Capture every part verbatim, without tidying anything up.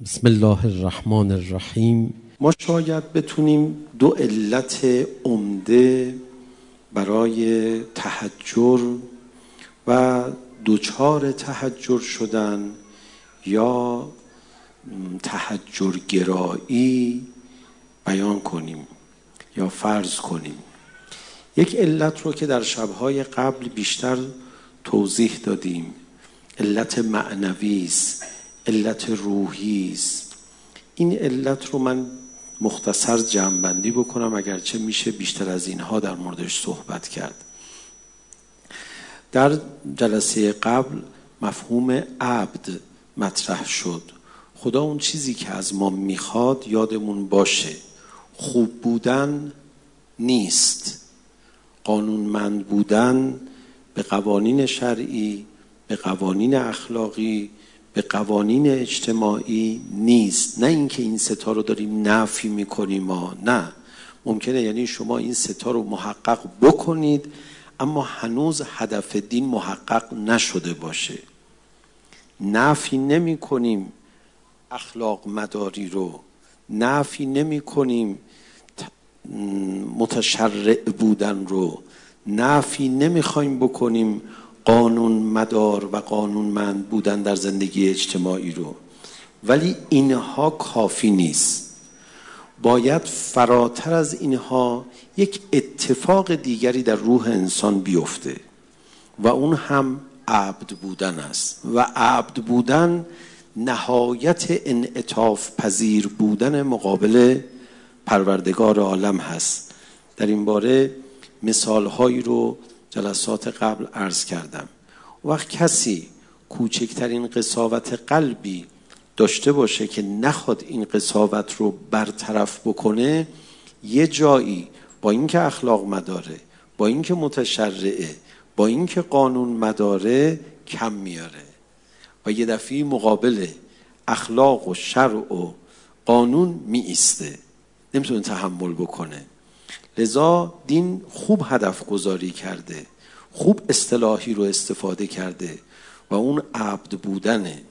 بسم الله الرحمن الرحیم. ما شاید بتونیم دو علت عمده برای تحجر و دوچار تحجر شدن یا تحجرگرایی بیان کنیم یا فرض کنیم. یک علت رو که در شبهای قبل بیشتر توضیح دادیم، علت معنوی است، علت روحی است. این علت رو من مختصر جمع‌بندی بکنم، اگرچه میشه بیشتر از اینها در موردش صحبت کرد. در جلسه قبل مفهوم عبد مطرح شد. خدا اون چیزی که از ما میخواد یادمون باشه، خوب بودن نیست، قانونمند بودن به قوانین شرعی، به قوانین اخلاقی، به قوانین اجتماعی نیست. نه اینکه این ستا رو داریم نفی میکنیم ما، نه، ممکنه یعنی شما این ستا رو محقق بکنید اما هنوز هدف دین محقق نشده باشه. نفی نمی کنیم اخلاق مداری رو، نفی نمی کنیم متشرع بودن رو، نفی نمی خواهیم بکنیم قانون مدار و قانونمند بودن در زندگی اجتماعی رو، ولی اینها کافی نیست. باید فراتر از اینها یک اتفاق دیگری در روح انسان بیفته و اون هم عبد بودن است. و عبد بودن نهایت انعطاف پذیر بودن مقابل پروردگار عالم هست. در این باره مثالهایی رو جلسات قبل عرض کردم. وقت کسی کوچکترین قساوت قلبی داشته باشه که نخواد این قساوت رو برطرف بکنه، یه جایی با اینکه اخلاق مداره، با اینکه متشرعه، با اینکه قانون مداره کم میاره و یه دفعه مقابل اخلاق و شرع و قانون می ایسته، نمیتونه تحمل بکنه. لذا دین خوب هدف گذاری کرده، خوب اصطلاحی رو استفاده کرده و اون عبد بودنه.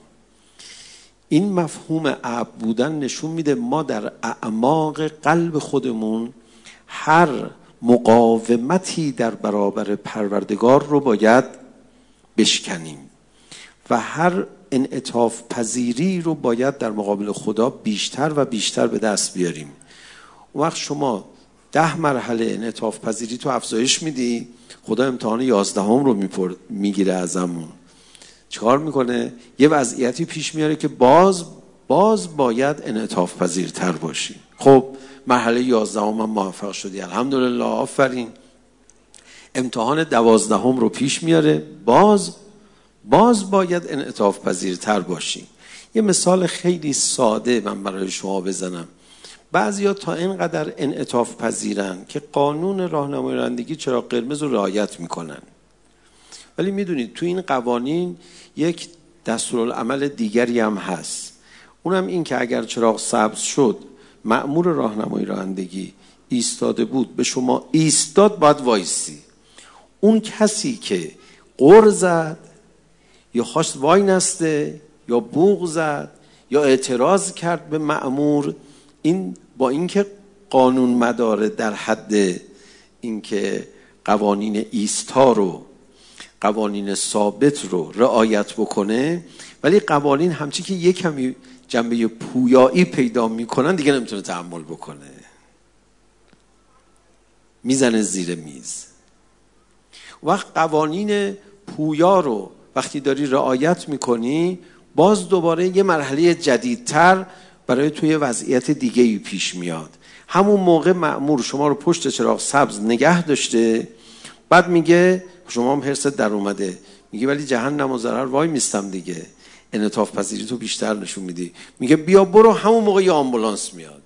این مفهوم عبد بودن نشون میده ما در اعماق قلب خودمون هر مقاومتی در برابر پروردگار رو باید بشکنیم و هر انعطاف پذیری رو باید در مقابل خدا بیشتر و بیشتر به دست بیاریم. اون وقت شما ده مرحله انعطاف پذیری تو افزایش میدی، خدا امتحان یازدهم رو میگیره ازمون. چیکار میکنه؟ یه وضعیتی پیش میاره که باز باز باید انعطاف پذیرتر باشی. خب مرحله یازدهم هم موفق شدی، الحمدلله، آفرین. امتحان دوازدهم رو پیش میاره، باز باز باید انعطاف پذیرتر باشی. یه مثال خیلی ساده من برای شما بزنم. بعضیا تا اینقدر انعطاف پذیرن که قانون راهنمای رانندگی چراغ قرمز رو رعایت میکنن، ولی میدونید تو این قوانین یک دستورالعمل دیگری هم هست. اونم این که اگر چراغ سبز شد، مأمور راهنمای رانندگی ایستاده بود، به شما ایستاد، باید وایسی. اون کسی که غر زد یا خواست وای نسته یا بوق زد یا اعتراض کرد به مأمور، این با اینکه قانون مداره در حد اینکه قوانین ایستا رو، قوانین ثابت رو رعایت بکنه، ولی قوانین همچی که یک کمی جنبه پویایی پیدا میکنن دیگه نمیتونه تحمل بکنه، میزنه زیر میز. وقت قوانین پویا رو وقتی داری رعایت میکنی، باز دوباره یه مرحله جدیدتر برای توی وضعیت دیگه‌ای پیش میاد. همون موقع مأمور شما رو پشت چراغ سبز نگه داشته، بعد میگه شما هم حرصت در اومده، میگه ولی جهنم و ضرر وای میستم دیگه، انعطاف پذیری تو بیشتر نشون میدی، میگه بیا برو. همون موقع یه آمبولانس میاد.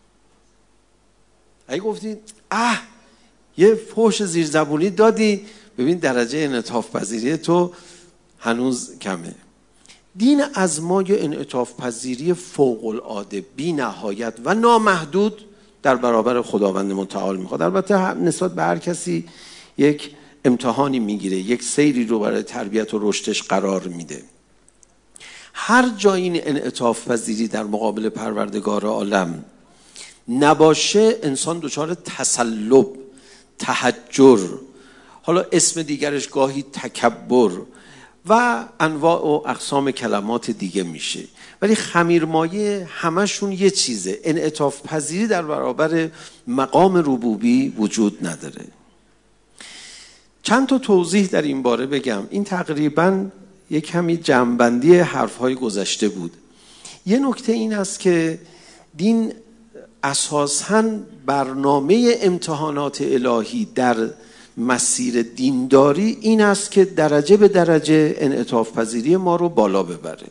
اگه گفتی اه یه فحش زیرزبونی دادی، ببین درجه انعطاف پذیری تو هنوز کمه. دین از ما یه انعطاف پذیری فوق العاده، بی نهایت و نامحدود در برابر خداوند متعال میخواد. البته نسبت به هر کسی یک امتحانی میگیره، یک سیری رو برای تربیت و رشدش قرار میده. هر جای این انعطاف پذیری در مقابل پروردگار عالم نباشه، انسان دچار تسلب، تحجر، حالا اسم دیگرش گاهی تکبر و انواع و اقسام کلمات دیگه میشه. ولی خمیرمایه همشون یه چیزه، انعطاف پذیری در برابر مقام ربوبی وجود نداره. چند تا توضیح در این باره بگم. این تقریباً یک کمی جمع‌بندی حرف‌های گذشته بود. یه نکته این است که دین اساساً برنامه امتحانات الهی در مسیر دینداری این است که درجه به درجه انعطاف پذیری ما رو بالا ببره.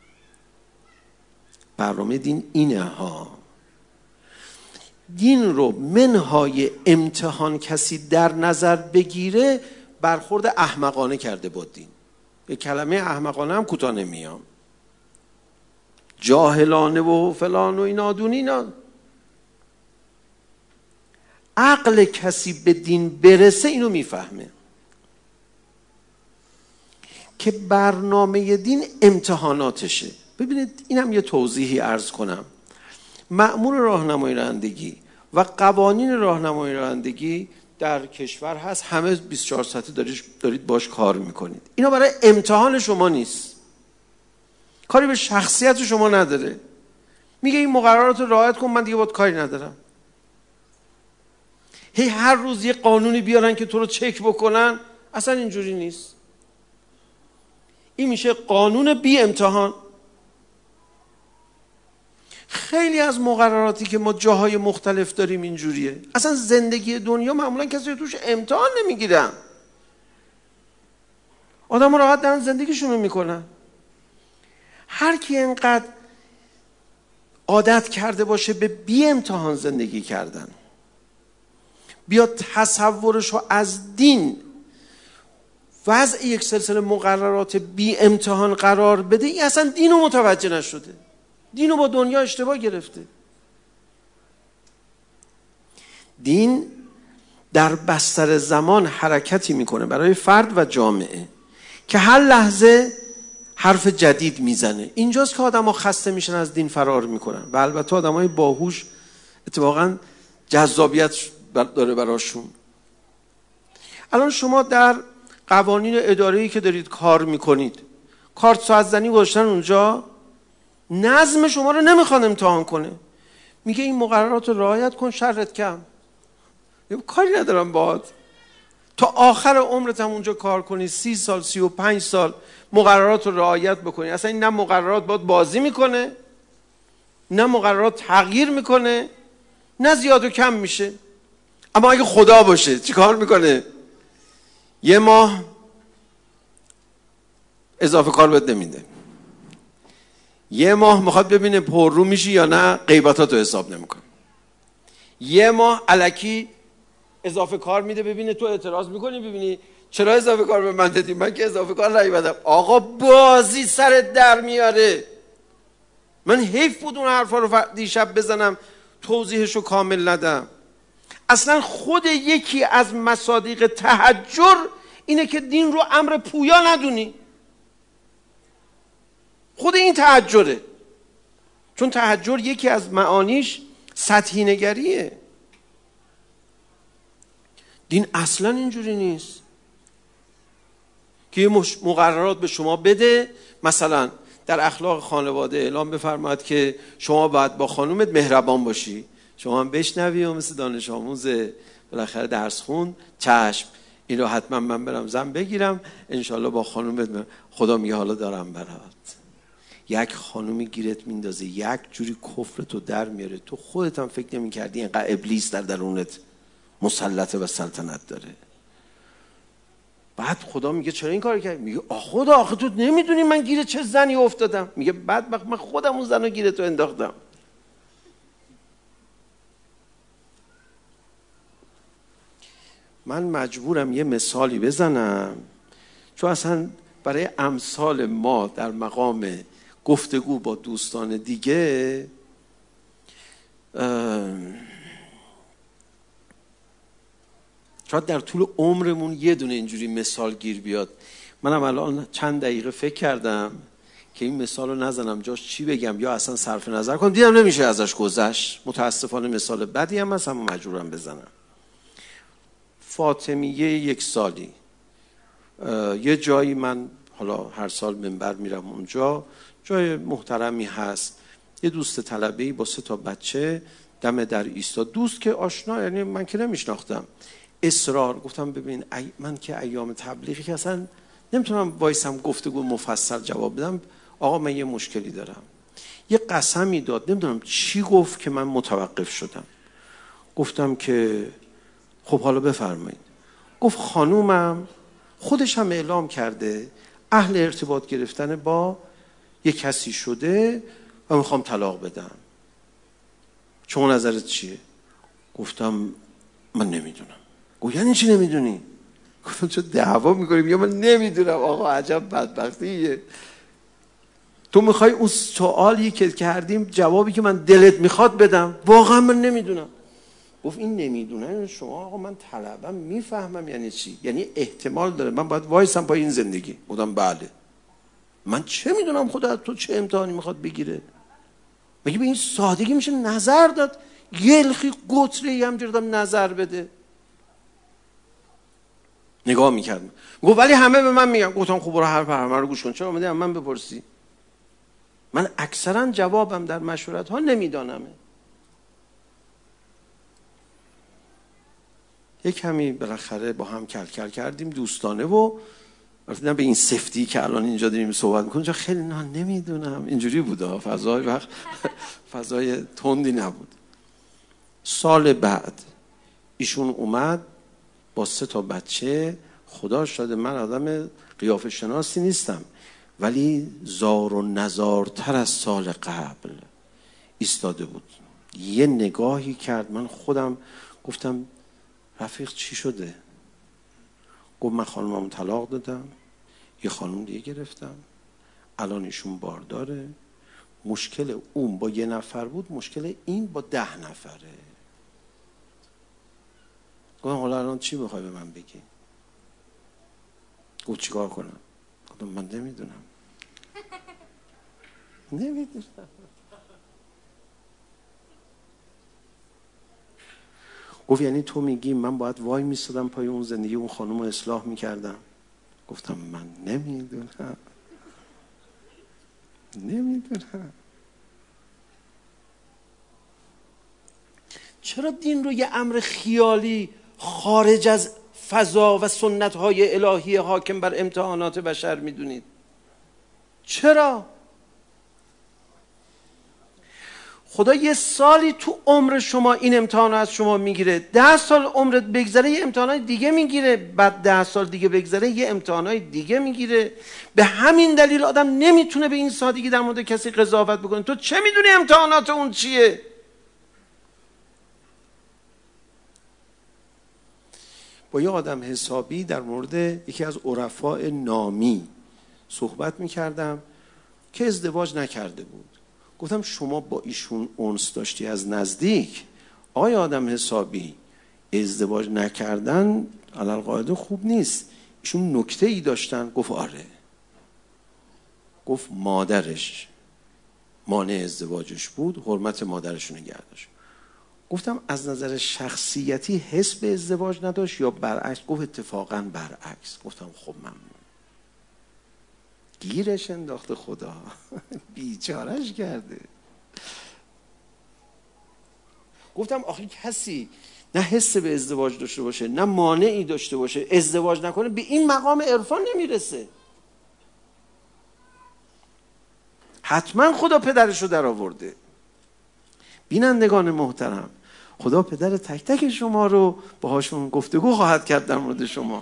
برنامه دین اینه ها. دین رو منهای امتحان کسی در نظر بگیره برخورد احمقانه کرده با دین. به کلمه احمقانه هم کوتاه نمیام، جاهلانه و فلان و اینا دون اینا. عقل کسی به دین برسه اینو میفهمه که برنامه دین امتحاناتشه. ببینید اینم یه توضیحی عرض کنم. مأمور راهنمایی رانندگی و قوانین راهنمایی رانندگی در کشور هست، همه بیست و چهار ساعته دارید دارید باش کار میکنید. اینا برای امتحان شما نیست، کاری به شخصیت شما نداره. میگه این مقررات رو رعایت کن، من دیگه باهات کاری ندارم. هی هر روز یه قانونی بیارن که تو رو چک بکنن، اصلا اینجوری نیست. این میشه قانون بی امتحان. خیلی از مقرراتی که ما جاهای مختلف داریم اینجوریه. اصلا زندگی دنیا معمولا کسی توش امتحان نمیگیرن، آدم راحت دارن زندگیشون رو میکنن. هر کی اینقدر عادت کرده باشه به بی امتحان زندگی کردن، بیا تصورشو از دین وضع یک سلسله مقررات بی امتحان قرار بده، این اصلا دینو متوجه نشده، دینو با دنیا اشتباه گرفته. دین در بستر زمان حرکتی میکنه برای فرد و جامعه که هر لحظه حرف جدید میزنه. اینجاست که آدم ها خسته میشن، از دین فرار میکنن. و البته آدم های باهوش اتفاقا جذابیت داره براشون. الان شما در قوانین اداره‌ای که دارید کار میکنید، کارت ساعت زنی گذاشتن اونجا، نظم شما رو نمیخواد امتحان کنه، میگه این مقررات رو رعایت کن، شرت کم. کاری ندارم باهات، تا آخر عمرت هم اونجا کار کنی، سی سال، سی و پنج سال مقررات رو رعایت بکنی. اصلا این نه مقررات باید بازی میکنه، نه مقررات تغییر میکنه، نه زیاد و کم میشه. اما اگه خدا باشه چی کار میکنه؟ یه ماه اضافه کار بهت نمیده، یه ماه میخواد ببینه پر رو میشی یا نه، غیباتاتو حساب نمیکنه، یه ماه الکی اضافه کار میده ببینه تو اعتراض میکنی، ببینی چرا اضافه کار به من دادی، من که اضافه کار نیومدم. آقا بازی سرت در میاره. من حیف بود اون حرفا رو دیشب بزنم توضیحشو کامل ندم. اصلا خود یکی از مصادیق تحجر اینه که دین رو امر پویا ندونی. خود این تحجره، چون تحجر یکی از معانیش سطحی نگریه. دین اصلا اینجوری نیست که یه مقررات به شما بده. مثلا در اخلاق خانواده اعلام بفرماد که شما باید با خانومت مهربان باشی، شما هم بشنوی و مثل دانش آموز بالاخره درس خون، چشم این رو حتما من برم زن بگیرم، انشالله با خانومت خدا میگه حالا دارم برات. یک خانومی گیرت میندازه، یک جوری کفرتو در میاره، تو خودت هم فکر نمی کردی اینقدر ابلیس در درونت مسلطه و سلطنت داره. بعد خدا میگه چرا این کار کردی؟ میگه آخ خدا، آخه تو نمیدونی من گیر چه زنی افتادم. میگه بدبخت، من خودم اون زنو گیر تو انداختم. من مجبورم یه مثالی بزنم، چون اصلا برای امثال ما در مقام گفتگو با دوستان دیگه شاید در طول عمرمون یه دونه اینجوری مثال گیر بیاد. منم الان چند دقیقه فکر کردم، که این مثال رو نزنم جاش چی بگم یا اصلا صرف نظر کنم، دیدم نمیشه ازش گذشت. متاسفانه مثال بدی هم هست، اما مجبورم بزنم. فاطمیه یک سالی یه جایی، من حالا هر سال منبر میرم اونجا، جای محترمی هست، یه دوست طلبه‌ای با سه تا بچه دم در ایستاد. دوست که آشنا، یعنی من که نمیشناختم. اصرار گفتم ببین ای من که ایام تبلیغی که اصلا نمیتونم وایسم گفتگو مفصل جواب بدم، آقا من یه مشکلی دارم. یه قسمی داد، نمیدونم چی گفت که من متوقف شدم. گفتم که خب حالا بفرمایید. گفت خانومم خودش هم اعلام کرده اهل ارتباط گرفتن با یه کسی شده و میخوام طلاق بدم، شما نظرت چیه؟ گفتم من نمیدونم. گفت یعنی چی نمیدونی؟ گفتم چون دعوا میکنیم یا من نمیدونم. آقا عجب بدبختیه، تو میخوای اون سوالی که کردیم جوابی که من دلت میخواد بدم، واقعا من نمیدونم. گفت این نمیدونم شما آقا من طلبم میفهمم یعنی چی، یعنی احتمال داره من باید وایسم پای این زندگی. گفتم بله. من چه میدونم خدا تو چه امتحانی میخواد بگیره؟ مگه به این سادگی میشه نظر داد؟ یلخی قطره هم دیردم نظر بده. نگاه میکردم. گفت ولی همه به من میگن. گفتم خب برو حرف همه رو گوش کن، چرا اومدی من بپرسی؟ من اکثرا جوابم در مشورت ها نمیدانمه. یک کمی بالاخره با هم کل کل کردیم دوستانه و نه به این سفتی که الان اینجا داریم صحبت میکنیم، چون خیلی نه نمیدونم اینجوری بوده، فضای وقت فضای تندی نبود. سال بعد ایشون اومد با سه تا بچه. خدا شاده من آدم قیافه شناسی نیستم، ولی زار و نزارتر از سال قبل ایستاده بود. یه نگاهی کرد، من خودم گفتم رفیق چی شده؟ گفت من خانمم طلاق دادم، یه خانم دیگه گرفتم، الان ایشون بارداره، مشکل اون با یه نفر بود، مشکل این با ده نفره. گفتم حالا الان چی بخوای به من بگی؟ گفت چیکار کنم؟ گفتم من نمیدونم. نمیدونم. گفت یعنی تو میگی من باید وای میستادم پای اون زندگی اون خانم رو اصلاح میکردم؟ گفتم من نمیدونم. نمیدونم. چرا دین رو یه امر خیالی خارج از فضا و سنت‌های الهی حاکم بر امتحانات بشر میدونید؟ چرا؟ خدا یه سالی تو عمر شما این امتحان از شما میگیره، ده سال عمرت بگذره یه امتحانای دیگه میگیره، بعد ده سال دیگه بگذره یه امتحانای دیگه میگیره. به همین دلیل آدم نمیتونه به این سادگی در مورد کسی قضاوت بکنه. تو چه میدونی امتحانات اون چیه؟ با یه آدم حسابی در مورد یکی از عرفاء نامی صحبت میکردم که ازدواج نکرده بود. گفتم شما با ایشون انس داشتی از نزدیک؟ آقای آدم حسابی ازدواج نکردن علل قاعده خوب نیست، ایشون نکته ای داشتن؟ گفت آره. گفت مادرش مانع ازدواجش بود، حرمت مادرش رو نگه داشت. گفتم از نظر شخصیتی حس به ازدواج نداشت یا برعکس؟ گفت اتفاقا برعکس. گفتم خب ممنون. گیرش انداخته خدا. بیچارش کرده. گفتم آخه کسی نه حس به ازدواج داشته باشه نه مانعی داشته باشه ازدواج نکنه به این مقام عرفان نمیرسه. حتما خدا پدرشو در آورده. بینندگان محترم، خدا پدر تک تک شما رو باهاشون گفتگو خواهد کرد در مورد شما.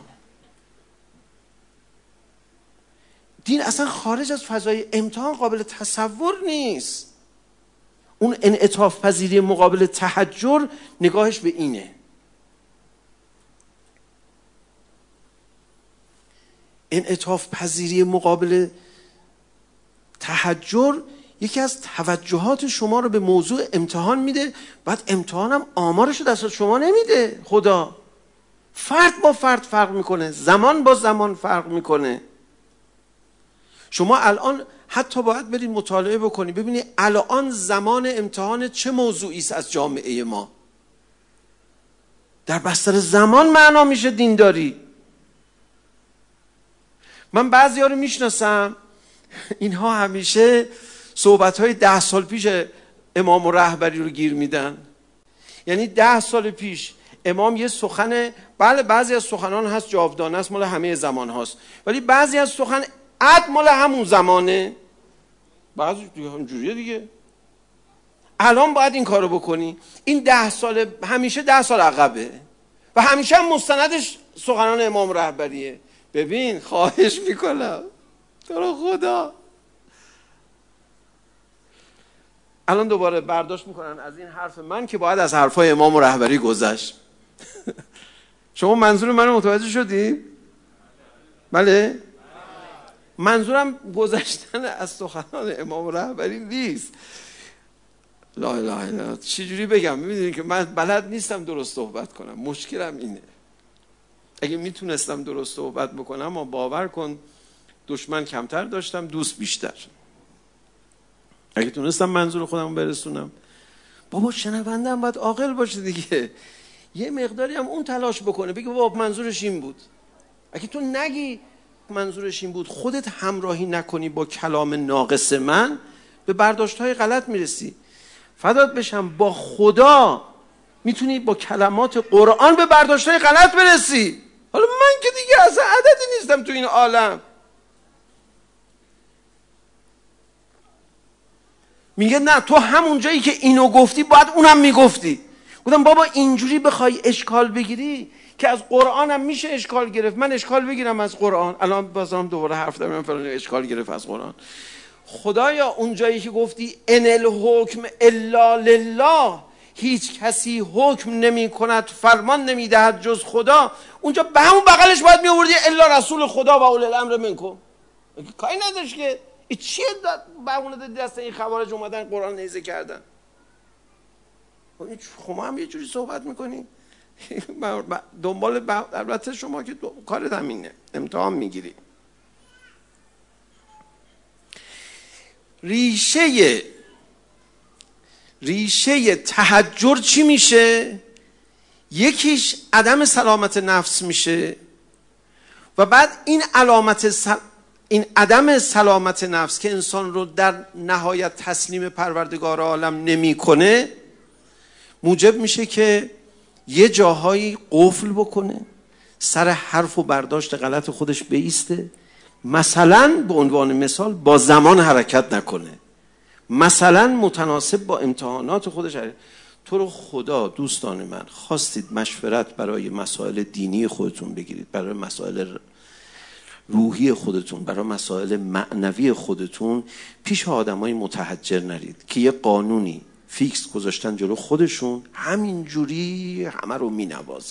دین اصلا خارج از فضای امتحان قابل تصور نیست. اون انعطاف پذیری مقابل تحجر نگاهش به اینه. انعطاف پذیری مقابل تحجر یکی از توجهات شما رو به موضوع امتحان میده، بعد امتحانم آمارش رو دست شما نمیده. خدا فرد با فرد فرق میکنه، زمان با زمان فرق میکنه. شما الان حتی باید برید مطالعه بکنید ببینید الان زمان امتحان چه موضوعی است از جامعه ما. در بستر زمان معنا میشه دینداری. من بعضی ها رو میشناسم، اینها همیشه صحبت‌های ده سال پیش امام و رهبری رو گیر میدن. یعنی ده سال پیش امام یه سخن، بله بعضی از سخنان هست جاودانه است، مال همه زمان هاست، ولی بعضی از سخن عد مال همون زمانه، بعضی دیگه همجوریه دیگه. الان باید این کارو بکنی. این ده سال همیشه ده سال عقبه و همیشه هم مستندش سخنان امام رهبریه. ببین خواهش میکنم تو رو خدا، الان دوباره برداشت میکنن از این حرف من که باید از حرفای امام و رهبری گذشت. شما منظور منو متوجه شدی؟ بله؟ منظورم گذشتن از سخنان امام رهبری نیست. لا اله الا الله. چجوری بگم؟ میدونی که من بلد نیستم درست صحبت کنم، مشکلم اینه. اگه میتونستم درست صحبت بکنم، اما باور کن دشمن کمتر داشتم، دوست بیشتر. اگه تونستم منظور خودم برسونم. بابا شنوندم باید عاقل باشه دیگه، یه مقداری هم اون تلاش بکنه، بگه بابا منظورش این بود. اگه تو نگی منظورش این بود، خودت همراهی نکنی با کلام ناقص من، به برداشت‌های غلط میرسی. فدات بشم، با خدا میتونی با کلمات قرآن به برداشت‌های غلط برسی. حالا من که دیگه اصلا عددی نیستم تو این عالم. میگه نه تو همون جایی که اینو گفتی باید اونم میگفتی. گفتم بابا اینجوری بخوای اشکال بگیری که از قرآنم میشه اشکال گرفت. من اشکال بگیرم از قرآن، الان بازم دوباره حرف دارم فلان اشکال گرفت از قرآن. خدایا اون جایی که گفتی ان الحکم الا لله، هیچ کسی حکم نمی کند فرمان نمی دهد جز خدا، اونجا به همون بغلش باید می آوردی الا رسول خدا و اولی الامر منکم. کاری نداشت که این چیه بهونه دست این خوارج اومدن قرآن نیزه کردن. شما هم یه جوری صحبت میکنی دنبال البته شما که کارت همینه، امتحان میگیری. ریشه ریشه تحجر چی میشه؟ یکیش عدم سلامت نفس میشه و بعد این علامت سل... این عدم سلامت نفس که انسان رو در نهایت تسلیم پروردگار عالم نمیکنه، موجب میشه که یه جاهایی قفل بکنه، سر حرف و برداشت غلط خودش بایسته، مثلا به عنوان مثال با زمان حرکت نکنه، مثلا متناسب با امتحانات خودش حرکت. تو رو خدا دوستان من، خواستید مشورت برای مسائل دینی خودتون بگیرید، برای مسائل روحی خودتون، برای مسائل معنوی خودتون، پیش آدمای متحجر نرید که یه قانونی فیکس گذاشتن جلو خودشون، همین جوری همه رو می نوازن.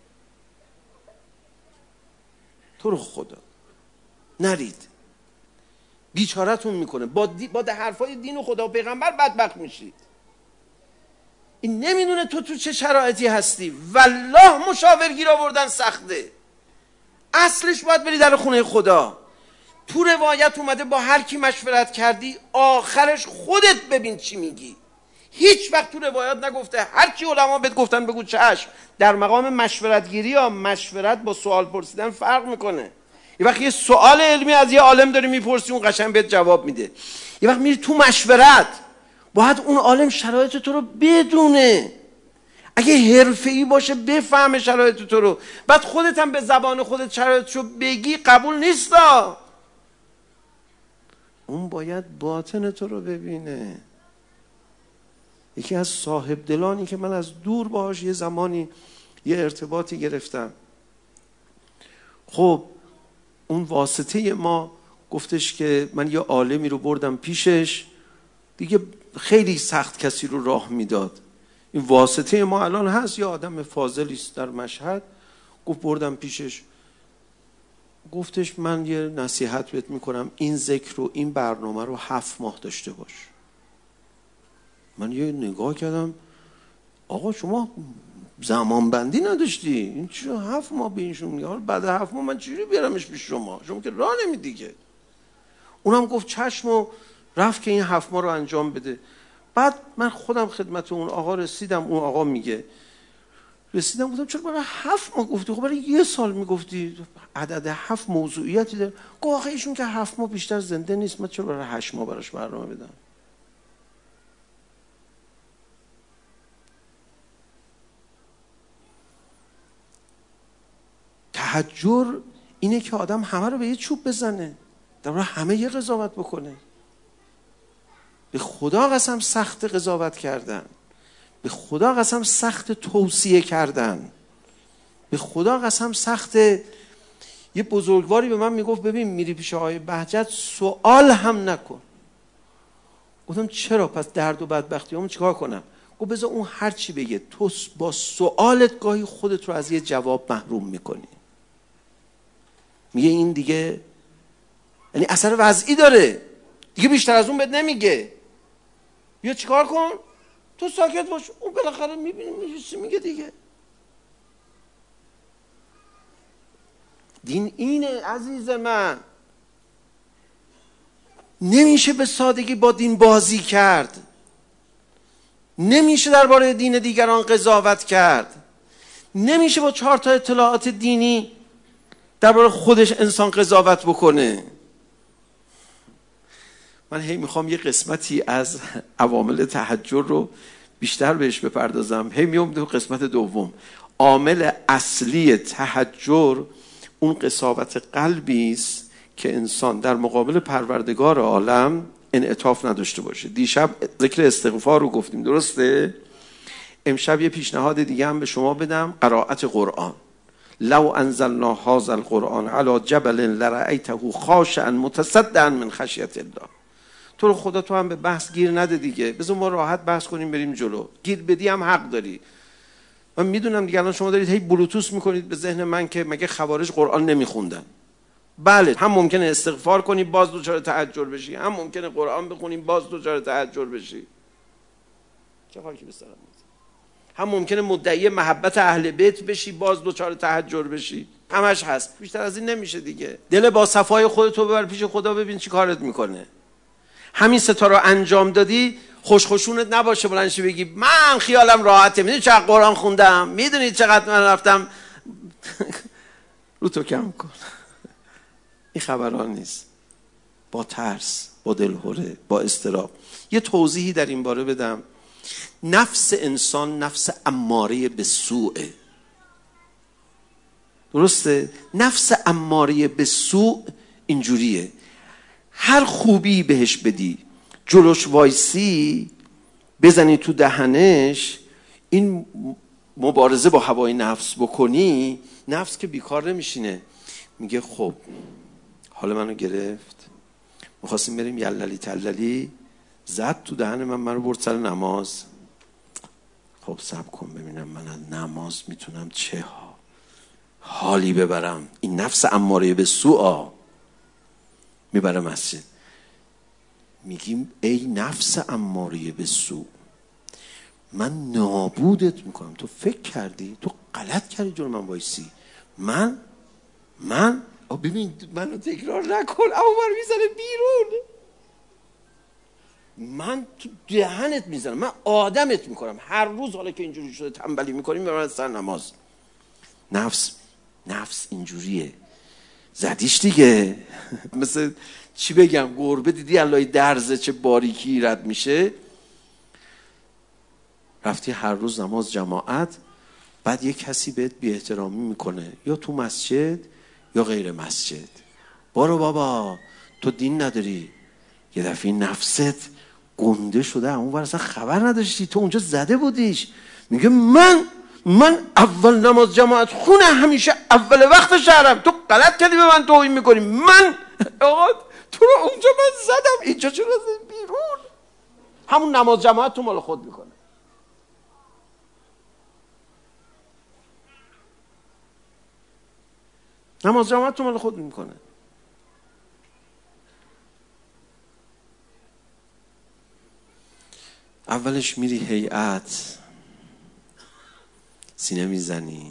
تو رو خدا نرید، بیچارتون میکنه. با, دی... با حرفای دین و خدا و پیغمبر بدبخت میشید. این نمیدونه تو تو چه شرایطی هستی. والله مشاورگیر آوردن سخته. اصلش باید بری در خونه خدا. تو روایت اومده با هر کی مشورت کردی آخرش خودت ببین چی میگی. هیچ وقت تو روایت نگفته هر چی علما بهت گفتن بگو چشم. در مقام مشورتگیری یا مشورت با سوال پرسیدن فرق میکنه. یه وقت یه سوال علمی از یه عالم داری میپرسی، اون قشنگ بهت جواب میده. یه وقت میری تو مشورت، باید اون عالم شرایط تو رو بدونه. اگه حرفه‌ای باشه بفهمه شرایط تو رو، بعد خودت هم به زبان خودت شرایطشو بگی، قبول نیستا. اون باید باطن تو رو ببینه. یکی از صاحب دلانی که من از دور باهاش یه زمانی یه ارتباطی گرفتم، خب اون واسطه ما گفتش که من یه عالمی رو بردم پیشش، دیگه خیلی سخت کسی رو راه میداد. این واسطه ما الان هست، یه آدم فاضلی است در مشهد، گفت بردم پیشش، گفتش من یه نصیحت بهت میکنم، این ذکر رو این برنامه رو هفت ماه داشته باش. من یه نگاه کردم، آقا شما زمان بندی نداشتی؟ این چرا هفت ماه به اینشون میگه؟ بعد هفت ماه من چجوری بیارمش پیش شما؟ شما که راه نمیدی که. اونم گفت چشم و رفت که این هفت ماه رو انجام بده. بعد من خودم خدمت اون آقا رسیدم، اون آقا میگه رسیدم گفتم چرا برای هفت ماه گفتی؟ خب برای یه سال میگفتی. عدد هفت موضوعیتی داره. گفت آخه ایشون که هفت ماه بیشتر زنده نیست، من چرا برای هشت ماه براش برنامه بدم؟ تحجر اینه که آدم همه رو به یه چوب بزنه، در واقع همه یه قضاوت بکنه. به خدا قسم سخت قضاوت کردن، به خدا قسم سخت توصیه کردن، به خدا قسم سخت. یه بزرگواری به من میگفت ببین میری پیش آقای بهجت سوال هم نکن. گفتم چرا؟ پس درد و بدبختی همون چیکار کنم؟ گفت بذار اون هر چی بگه تو با سوالت گاهی خودت رو از یه جواب محروم میکنی. میگه این دیگه یعنی اثر وضعی داره دیگه، بیشتر از اون بهت نمیگه. بیا چیکار کن؟ تو ساکت باش، اون بالاخره میبینی میگه دیگه. دین اینه عزیز من. نمیشه به سادگی با دین بازی کرد، نمیشه درباره دین دیگران قضاوت کرد، نمیشه با چهار تا اطلاعات دینی درباره خودش انسان قضاوت بکنه. من هی میخوام یه قسمتی از عوامل تحجر رو بیشتر بهش بپردازم. هی میام تو قسمت دوم. عامل اصلی تحجر اون قساوت قلبی است که انسان در مقابل پروردگار عالم انعطاف نداشته باشه. دیشب ذکر استغفار رو گفتیم، درسته؟ امشب یه پیشنهاد دیگه هم به شما بدم، قرائت قرآن. لو انزلنا هذا القرآن على جبل لرأیته خاشعا متصدعا من خشیت الله. تو رو خدا تو هم به بحث گیر نده دیگه، بذار ما راحت بحث کنیم بریم جلو. گیر بدی هم حق داری. من میدونم دیگه الان شما دارید هی بلوتوث میکنید به ذهن من که مگه خوارج قرآن نمیخوندن. بله، هم ممکنه استغفار کنی باز دوچار تحجر بشی، هم ممکنه قرآن بخونیم باز دوچار تحجر بشی. چه خاکی به سرم میاد. هم ممکنه مدعی محبت اهل بیت بشی باز دوچار تحجر بشی. همش هست، بیشتر از این نمیشه دیگه. دل با صفای خودتو ببر پیش خدا، ببین چی کارت میکنه. همین ستا رو انجام دادی، خوشخوشونت نباشه بلندشی بگی من خیالم راحته، میدونی چقدر قرآن خوندم، میدونی چقدر من رفتم. رو تو کم کن. این خبران نیست. با ترس، با دلهره، با اضطراب. یه توضیحی در این باره بدم. نفس انسان نفس اماره به سوءه، درسته؟ نفس اماره به سوء اینجوریه، هر خوبی بهش بدی، جلوش وایسی بزنی تو دهنش، این مبارزه با هوای نفس بکنی، نفس که بیکار نمیشینه، میگه خب حال منو گرفت، میخواستیم بریم یللی تللی، زد تو دهن من، منو برد سر نماز. خب صبر کن ببینم من از نماز میتونم چه ها حالی ببرم. این نفس اماره به سوء میبره مسجد. میگیم ای نفس اماره به سوء، من نابودت میکنم. تو فکر کردی تو غلط کردی جلو من وایسی. من من ببین منو تکرار نکن، اما من میزنه بیرون، من تو دهنت میزنم، من آدمت میکنم. هر روز حالا که اینجوری شده تنبلی میکنیم میبرن سر نماز. نفس نفس اینجوریه، زدیش دیگه. مثل چی بگم، گربه دیدی الهی درزه چه باریکی رد میشه، رفتی هر روز نماز جماعت، بعد یه کسی بهت بی احترامی میکنه، یا تو مسجد یا غیر مسجد. بارو بابا تو دین نداری. یه دفعه نفست گنده شده، اون ور اصلا خبر نداشتی، تو اونجا زده بودیش. میگه من من اول نماز جماعت خونه همیشه اول وقت شهرم، تو غلط کردی به من توهین میکنی. من آقا تو رو اونجا من زدم، اینجا چرا زدی بیرون؟ همون نماز جماعت تو مال خود میکنه. نماز جماعت تو مال خود میکنه. اولش میری هیئت، سینه میزنی،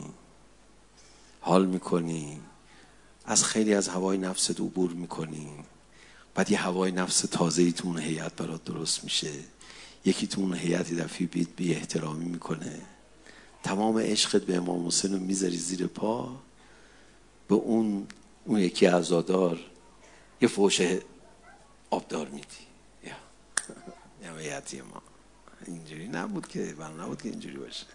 حال میکنی، از خیلی از هوای نفست عبور میکنی، بعد یه هوای نفس تازه‌ای تو اون هیئت برات درست میشه، یکی تو اون هیئت دفعه بیت بی احترامی میکنه، تمام عشقت به امام حسین رو میذاری زیر پا، به اون اون یکی عزادار یه فوش آبدار میدی. یا یا هیئتی ما اینجوری نبود که، بنا نبود که اینجوری باشه.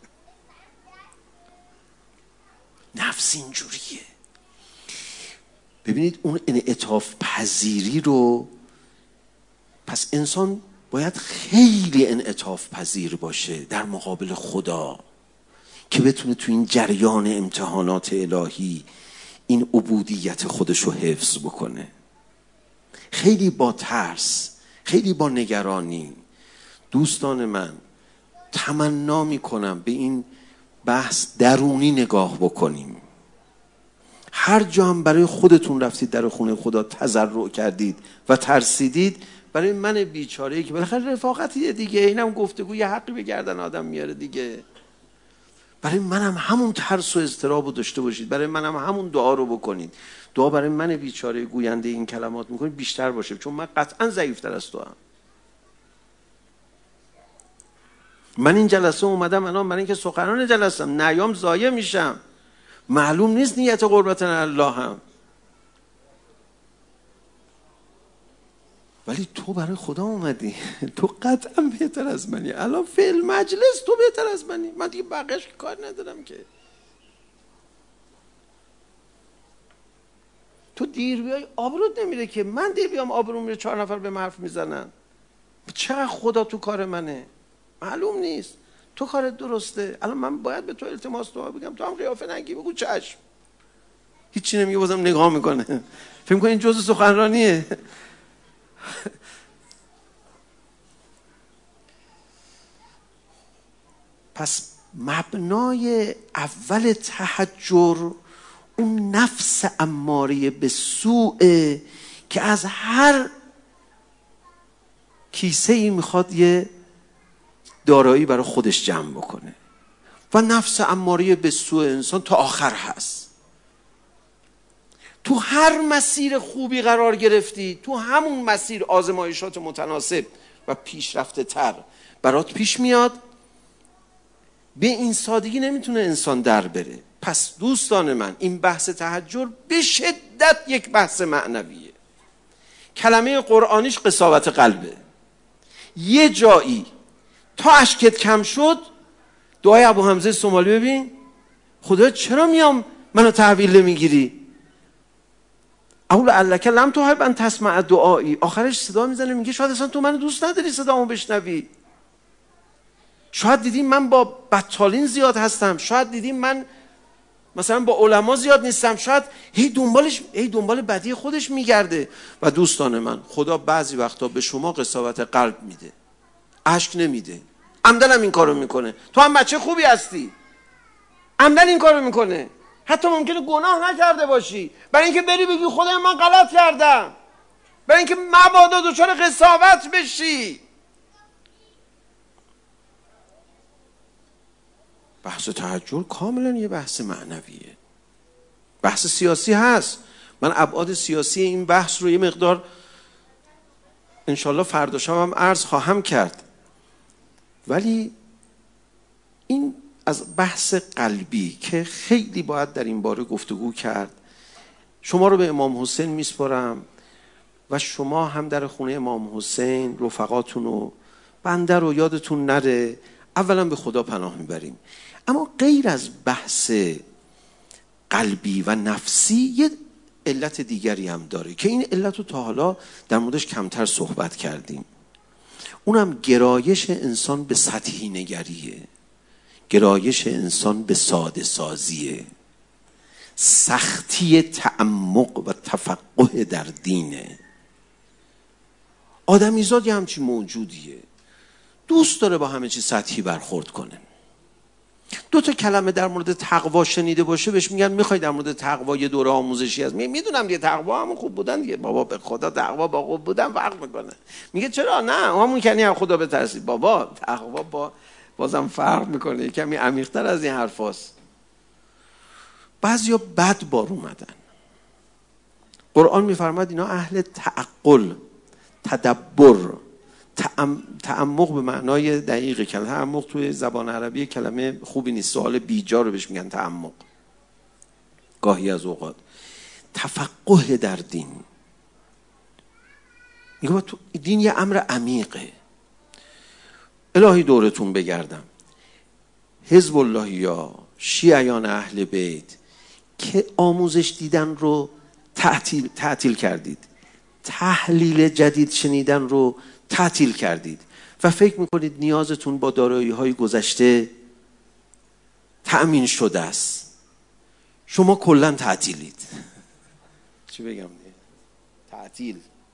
نفس اینجوریه. ببینید اون انعطاف پذیری رو، پس انسان باید خیلی انعطاف پذیر باشه در مقابل خدا که بتونه تو این جریان امتحانات الهی این عبودیت خودش رو حفظ بکنه. خیلی با ترس، خیلی با نگرانی. دوستان من تمنا میکنم به این بحث درونی نگاه بکنیم. هر جا هم برای خودتون رفتید در خونه خدا تضرع کردید و ترسیدید، برای من بیچاره‌ای که بالاخره رفاقتیه دیگه، اینم گفتگو یه حقی به گردن آدم میاره دیگه، برای منم همون ترس و اضطراب رو داشته باشید، برای منم همون دعا رو بکنید. دعا برای من بیچاره گوینده این کلمات میکنید بیشتر باشه، چون من قطعا ضعیف‌تر از تو هم. من این جلسه اومدم الان برای اینکه سخنران جلسم، نیام ضایع میشم، معلوم نیست نیت قربت الله هم، ولی تو برای خدا اومدی، تو قطعا بهتر از منی. الان فعل مجلس تو بهتر از منی، من دیگه بقیش کار ندارم که. تو دیر بیای آبروت نمیره که، من دیر بیام آبرو میره، چهار نفر به حرف میزنن. چقدر خدا تو کار منه معلوم نیست. تو کارت درسته، الان من باید به تو التماس دعا بگم، تو هم قیافه نگی بگو چشم، هیچی نمیگه، بازم نگاه میکنه، فکر میکنه این جزء سخنرانیه. پس مبنای اول تحجر اون نفس اماره به سوء که از هر کیسه ای میخواد یه دارایی برای خودش جمع بکنه، و نفس اماره به سوء انسان تا آخر هست. تو هر مسیر خوبی قرار گرفتی، تو همون مسیر آزمایشات متناسب و پیشرفته تر برات پیش میاد. به این سادگی نمیتونه انسان در بره. پس دوستان من این بحث تحجر به شدت یک بحث معنویه. کلمه قرآنیش قساوت قلبه. یه جایی تا اشکت کم شد، دعای ابو حمزه سومالی ببین، خدا چرا میام منو تحویل نمیگیری؟ اقول علک لم تحب ان تسمع دعایی. آخرش صدا میزنه میگه شاید اصلا تو منو دوست نداری صدامو بشنوی، شاید دیدیم من با بطالین زیاد هستم، شاید دیدیم من مثلا با علما زیاد نیستم، شاید هی دنبالش هی دنبال بدی خودش میگرده. و دوستان من خدا بعضی وقتا به شما قساوت قلب میده، اشک نمیده، عمدن هم این کارو میکنه. تو هم بچه خوبی هستی، عمدن این کارو میکنه، حتی ممکنه گناه نکرده باشی، برای اینکه بری بگی خدای من غلط کردم، برای اینکه مبادا دچار قساوت بشی. بحث تحجر کاملا یه بحث معنویه. بحث سیاسی هست، من ابعاد سیاسی این بحث رو یه مقدار انشالله فردا شب هم عرض خواهم کرد، ولی این از بحث قلبی که خیلی باید در این باره گفتگو کرد. شما رو به امام حسین میسپارم و شما هم در خونه امام حسین رفقاتون و بنده رو یادتون نره، اولا به خدا پناه میبریم. اما غیر از بحث قلبی و نفسی یه علت دیگری هم داره که این علت رو تا حالا در موردش کمتر صحبت کردیم. اونم گرایش انسان به سطحی نگریه، گرایش انسان به ساده سازیه، سختی تعمق و تفقه در دینه. آدمیزاد یه همچین موجودیه، دوست داره با همه چی سطحی برخورد کنه. دو تا کلمه در مورد تقوا شنیده باشه بهش میگن میخوای در مورد تقوا یه دوره آموزشی هست، میدونم دیگه تقوا همون خوب بودن دیگه، بابا به خدا تقوا با خوب بودن فرق میکنه. میگه چرا؟ نه همون کنی هم خدا بترسید. بابا تقوا با بازم فرق میکنه، کمی عمیق‌تر از این حرفاست. بعضیا بد بار اومدن. قرآن میفرماد اینا اهل تعقل تدبر، تعمق به معنای دقیق کلمه. تعمق توی زبان عربی کلمه خوبی نیست، سوال بیجا رو بهش میگن تعمق گاهی از اوقات. تفقه در دین، میگه تو دین یه امر عمیقه. الهی دورتون بگردم، حزب الله یا شیعیان اهل بیت که آموزش دیدن رو تعطیل, تعطیل کردید، تحلیل جدید شنیدن رو تعطیل کردید و فکر میکنید نیازتون با دارایی های گذشته تأمین شده است. شما کلن تعطیلید. چی بگم دیگه؟ تعطیل.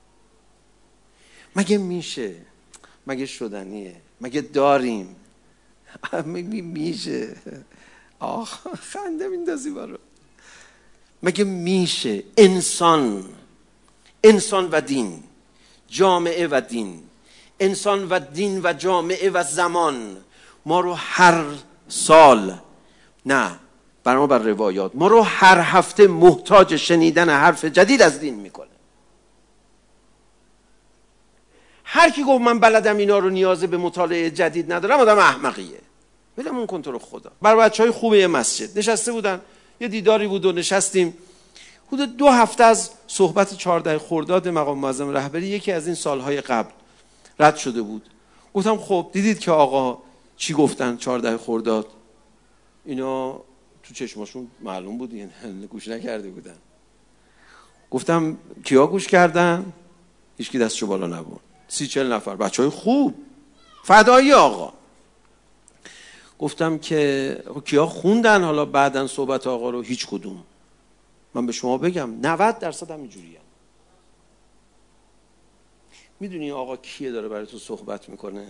مگه میشه؟ مگه شدنیه؟ مگه داریم؟ مگه میشه؟ آخ خنده میندازی برو. مگه میشه انسان انسان و دین، جامعه و دین، انسان و دین و جامعه و زمان ما رو هر سال، نه بنابر روایات، ما رو هر هفته محتاج شنیدن حرف جدید از دین میکنه. هر کی گفت من بلدم اینا رو نیاز به مطالعه جدید ندارم آدم احمقیه. ولمون کن تو رو خدا. بر بچهای خوبه مسجد نشسته بودن، یه دیداری بود و نشستیم. حدود دو هفته از صحبت چهارده خرداد مقام معظم رهبری یکی از این سالهای قبل رد شده بود. گفتم خب دیدید که آقا چی گفتن چهارده خرداد؟ اینا تو چشماشون معلوم بود، یعنی گوش نکرده بودن. گفتم کیا گوش کردن؟ هیچکی دستشو بالا نبود. سی چل نفر بچهای خوب فدایی آقا. گفتم که کیا خوندن حالا بعدن صحبت آقا رو؟ هیچ کدوم. من به شما بگم نود درصد هم اینجوریه. میدونی آقا کیه داره برای تو صحبت میکنه؟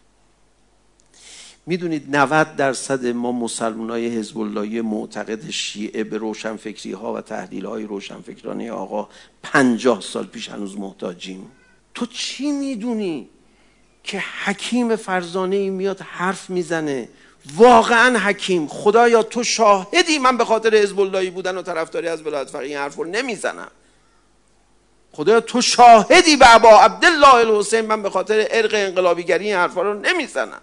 میدونید نود درصد ما مسلمانای حزب اللهی معتقد شیعه به روشنفکری ها و تحلیل های روشنفکرانه آقا پنجاه سال پیش هنوز محتاجیم. تو چی میدونی که حکیم فرزانه‌ای میاد حرف میزنه، واقعا حکیم، خدایا تو شاهدی من به خاطر حزب اللهی بودن و طرفداری از ولایت فقیه این حرف رو نمیزنم، خدایا تو شاهدی به ابا عبدالله الحسین من به خاطر ارق انقلابیگری این حرف رو نمیزنم.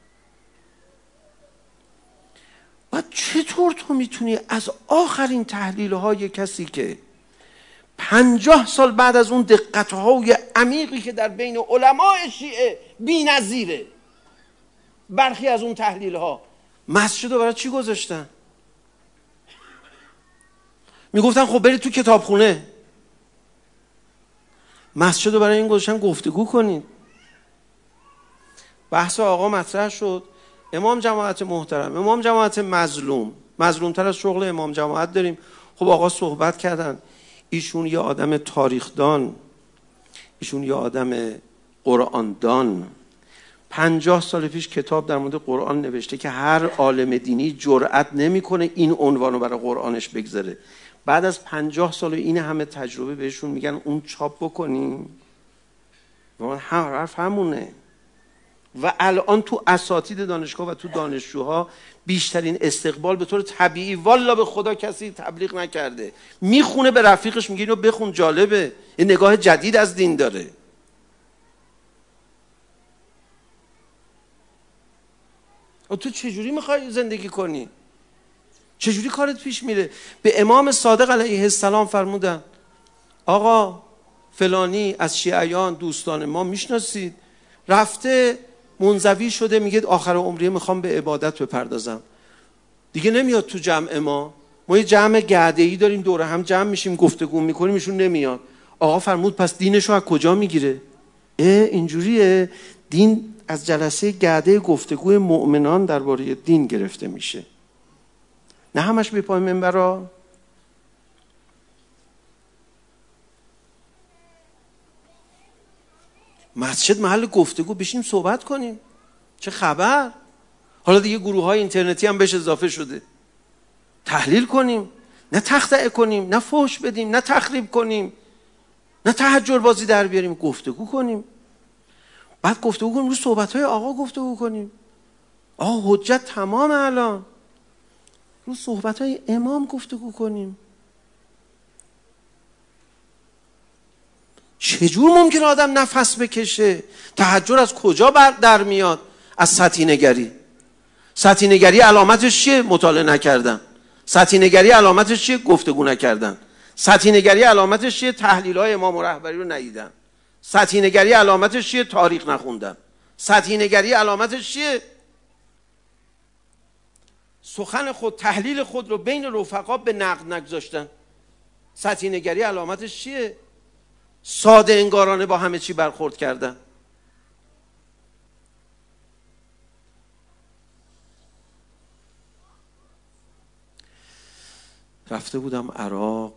و چطور تو میتونی از آخرین تحلیل های کسی که پنجاه سال بعد از اون دقت های عمیقی که در بین علمای شیعه بی نظیره، برخی از اون تحلیل ها مسجد رو برای چی گذاشتن؟ میگفتن خب برید تو کتابخونه. مسجد رو برای این گذاشتن گفتگو کنید. بحث آقا مطرح شد. امام جماعت محترم، امام جماعت مظلوم، مظلوم تر از شغل امام جماعت داریم. خب آقا صحبت کردن. ایشون یه آدم تاریخدان، ایشون یه آدم قرآندان، پنجاه سال پیش کتاب در مورد قرآن نوشته که هر عالم دینی جرأت نمیکنه این عنوان رو برای قرآنش بگذاره. بعد از پنجاه سال این همه تجربه بهشون میگن اون چاپ بکنیم و من حرف همونه. و الان تو اساتید دانشگاه و تو دانشجوها بیشترین استقبال به طور طبیعی، والا به خدا کسی تبلیغ نکرده، میخونه به رفیقش میگه اینو بخون جالبه، یه نگاه جدید از دین داره. و تو چجوری میخوای زندگی کنی؟ چجوری کارت پیش میره؟ به امام صادق علیه السلام فرمودن آقا فلانی از شیعیان دوستان ما میشناسید، رفته منزوی شده میگه آخر عمری میخوام به عبادت بپردازم، دیگه نمیاد تو جمع ما. ما یه جمع گرده‌ای داریم دوره هم جمع میشیم گفتگو میکنیم، ایشون نمیاد. آقا فرمود پس دینشو از کجا میگیره؟ اه اینجوریه، دین از جلسه گرده گفتگوی مؤمنان درباره دین گرفته میشه، نه همش به پای منبرا. مسجد محل گفتگو، بشیم صحبت کنیم چه خبر. حالا دیگه گروه های اینترنتی هم بهش اضافه شده، تحلیل کنیم، نه تخطئه کنیم، نه فحش بدیم، نه تخریب کنیم، نه تحجر بازی در بیاریم، گفتگو کنیم. بعد گفتگو کنیم رو صحبت های آقا گفتگو کنیم. آقا حجت تمام، الان رو صحبت های امام گفتگو کنیم. چجور ممکن آدم نفس بکشه؟ تحجر از کجا بر در میاد؟ از سطحی نگری. سطحی نگری علامتش چیه؟ مطالعه نکردن. سطحی نگری علامتش چیه؟ گفتگو نکردن. سطحی نگری علامتش چیه؟ تحلیل‌های امام و رهبری رو ندیدن. سطحی نگری علامتش چیه؟ تاریخ نخوندن. سطحی نگری علامتش چیه؟ سخن خود، تحلیل خود رو بین رفقا به نقد نگذاشتن. سطحی نگری علامتش چیه؟ ساده انگارانه با همه چی برخورد کردن. رفته بودم عراق،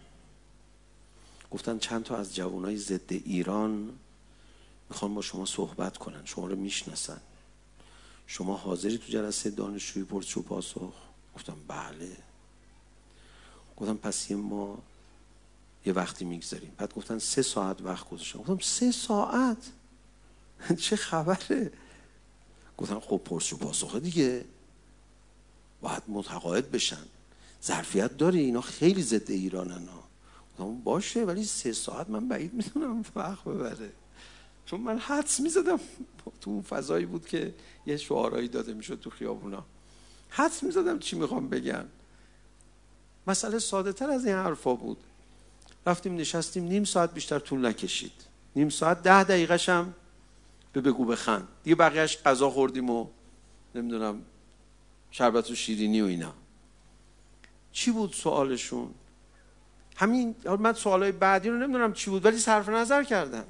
گفتن چند تا از جوانای ضد ایران میخوان با شما صحبت کنن، شما رو میشناسن، شما حاضری تو جلسه دانشجویی پرسش و پاسخ؟ گفتم بله. گفتم پس یه ما یه وقتی میگذاریم. بعد گفتن سه ساعت وقت گذاشتم. گفتم سه ساعت چه خبره؟ گفتن خب پرسش و پاسخ دیگه، باید متقاعد بشن، ظرفیت داری، اینا خیلی ضد ایرانن ها. گفتم باشه ولی سه ساعت من بعید میدونم وقت ببره، چون من حدس میزدم تو اون فضایی بود که یه شعارهایی داده میشد تو خیابونا، حدس میزدم چی میخوام بگن. مسئله ساده تر از این حرفا بود. رفتیم نشستیم، نیم ساعت بیشتر طول نکشید. نیم ساعت ده دقیقه هم به بگو بخند دیگه، بقیهش غذا خوردیم و نمیدونم شربت و شیرینی و اینا. چی بود سوالشون؟ همین. من سوالای بعدی رو نمیدونم چی بود ولی صرف نظر کردن.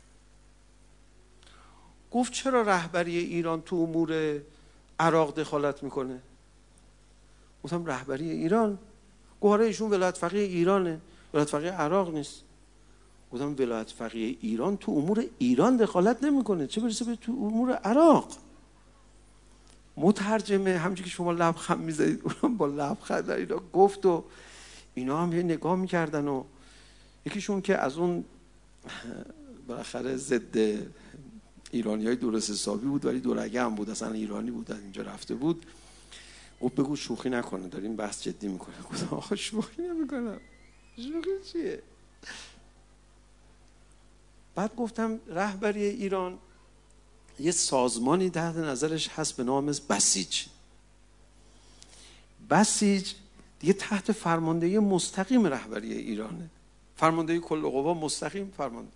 گفت چرا رهبری ایران تو امور عراق دخالت میکنه؟ گفتم رهبری ایران؟ گوهره ایشون ولایت فقیه ایرانه، ولایت فقیه عراق نیست. گفتم ولایت فقیه ایران تو امور ایران دخالت نمیکنه، چه برسه به تو امور عراق؟ مترجمه همونجوری که شما لبخند میزدید اونم با لبخند اینا گفت و اینا هم یه نگاه میکردن و یکیشون که از اون بالاخره ضد ایرانی های درست حسابی بود ولی دورگه هم بود، اصلا ایرانی بود، از اینجا رفته بود، گفت بگو شوخی نکنه داریم بحث جدی میکنه. گفتم آخه شوخی نمیکنم، شوخی چیه؟ بعد گفتم رهبری ایران یه سازمانی تحت نظرش هست به نام بسیج. بسیج دیگه تحت فرماندهی مستقیم رهبری ایرانه، فرماندهی کل قوا مستقیم فرمانده.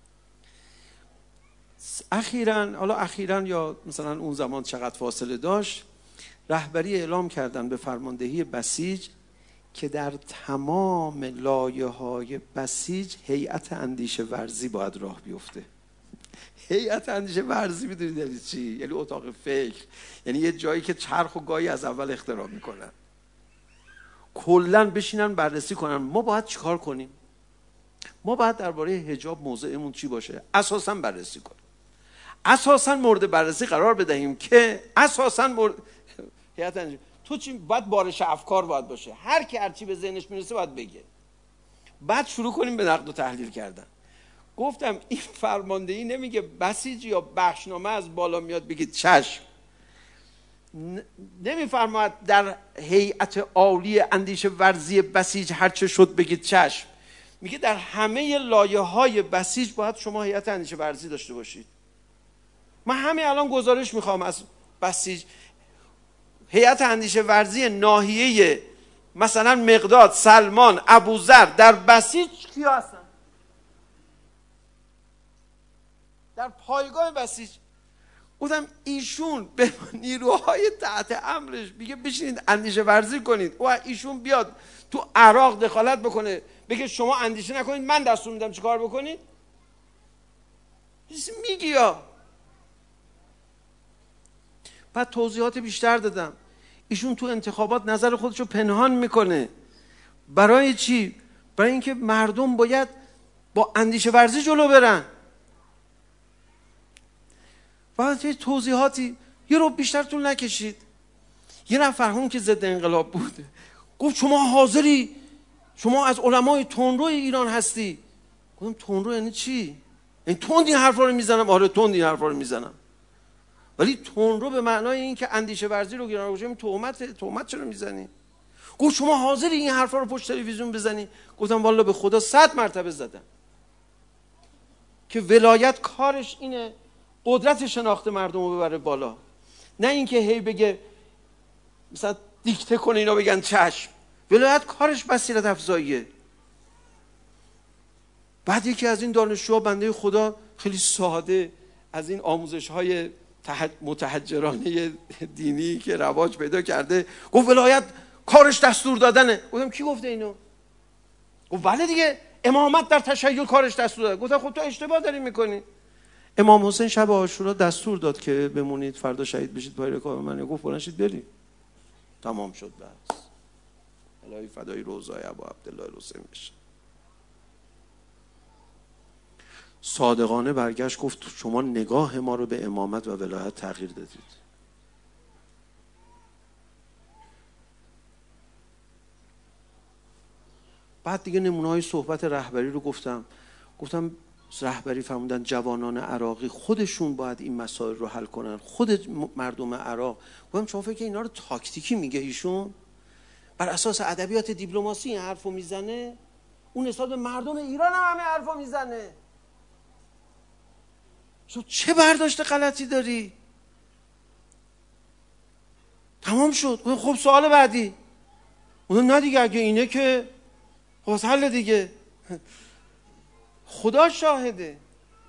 اخیراً، حالا اخیراً یا مثلا اون زمان چقدر فاصله داشت، رهبری اعلام کردن به فرماندهی بسیج که در تمام لایه‌های بسیج هیئت اندیشه ورزی باید راه بیفته. هیئت اندیشه ورزی میدونید یعنی چی؟ یعنی اتاق فکر، یعنی یه جایی که چرخ و گاهی از اول اختراع میکنن، کلن بشینن بررسی کنن ما باید چیکار کنیم، ما باید درباره حجاب موضعمون چی باشه، اساساً بررسی کنیم، اساساً مورد بررسی قرار بدهیم که اساساً مورد هیئت اندیشه تو چی باید بارش افکار باید باشه، هر کی هر چی به ذهنش میرسه باید بگه، بعد شروع کنیم به نقد و تحلیل کردن. گفتم این فرماندهی نمیگه بسیج یا بخشنامه از بالا میاد بگید چشم، نمیفرماید در هیئت عالی اندیشه ورزی بسیج هر چه شد بگید چشم، میگه در همه لایه های بسیج باید شما هیئت اندیشه ورزی داشته باشید. من همین الان گزارش میخوام از بسیج، هیئت اندیشه ورزی ناحیه مثلا مقداد، سلمان، ابوذر در بسیج کیا هستن؟ در پایگاه بسیج. گفتم ایشون به نیروهای تحت امرش میگه بشینید اندیشه ورزی کنید و ایشون بیاد تو عراق دخالت بکنه بگه شما اندیشه نکنید من دستور میدم چی کار بکنید؟ میگی یا؟ بعد توضیحات بیشتر دادم. ایشون تو انتخابات نظر خودشو پنهان میکنه. برای چی؟ برای اینکه مردم باید با اندیشه ورزی جلو برن. بعد یه توضیحاتی یه رو بیشتر طول نکشید. یه نفر هم که ضد انقلاب بود گفت شما حاضری؟ شما از علمای تندروی ایران هستی. گفتم تندرو یعنی چی؟ یعنی تند این حرفا رو میزنم؟ آره تند این حرفا رو میزنم، ولی تندرو به معنای این که اندیشه ورزی رو گران گذاشتیم تهمت. تهمت چرا میزنی؟ گفت شما حاضری این حرفا رو پشت تلویزیون بزنی؟ گفتم والله به خدا صد مرتبه زدم. که ولایت کارش اینه قدرت شناخت مردم رو ببره بالا، نه اینکه هی بگه مثلا دیکته کنه اینا بگن چشم. ولایت کارش بصیرت افزاییه. بعد یکی از این دانشجوها بنده خدا خیلی ساده از این آموزش های متحجرانه دینی که رواج پیدا کرده گفت ولایت کارش دستور دادنه. گفتم کی گفته اینو؟ گفت بله دیگه، امامت در تشیع کارش دستور داده. گفتم خب تو اشتباه داری میکنی. امام حسین شب عاشورا دستور داد که بمونید فردا شهید بشید پای رکاب من. گفت بلند شید بریم. تمام شد بس. الهی فدای روزای ابو عبدالله الحسین بشه. صادقانه برگشت گفت شما نگاه ما رو به امامت و ولایت تغییر دادید. بعد دیگه نمونه‌های صحبت رهبری رو گفتم. گفتم رهبری فرمودن جوانان عراقی خودشون باید این مسائل رو حل کنن، خود مردم عراق. گفتم شما فکر اینا رو تاکتیکی میگه ایشون؟ بر اساس ادبیات دیپلماسی این حرفو میزنه؟ اون نسبت به مردم ایران هم همه حرفو میزنه. شو چه برداشت غلطی داری؟ تمام شد. خب سوال بعدی. اون نه دیگه اگه اینه که خب حل دیگه. خدا شاهده.